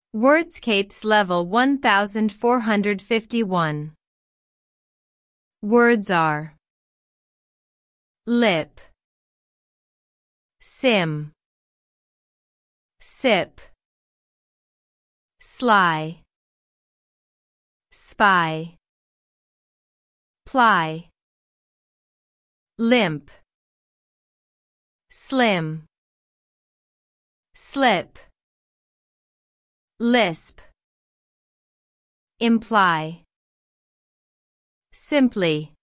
Wordscapes Level 1451. Words are lip, sim, sip, sly, spy, ply, limp, slim, slip, lisp, imply, simply.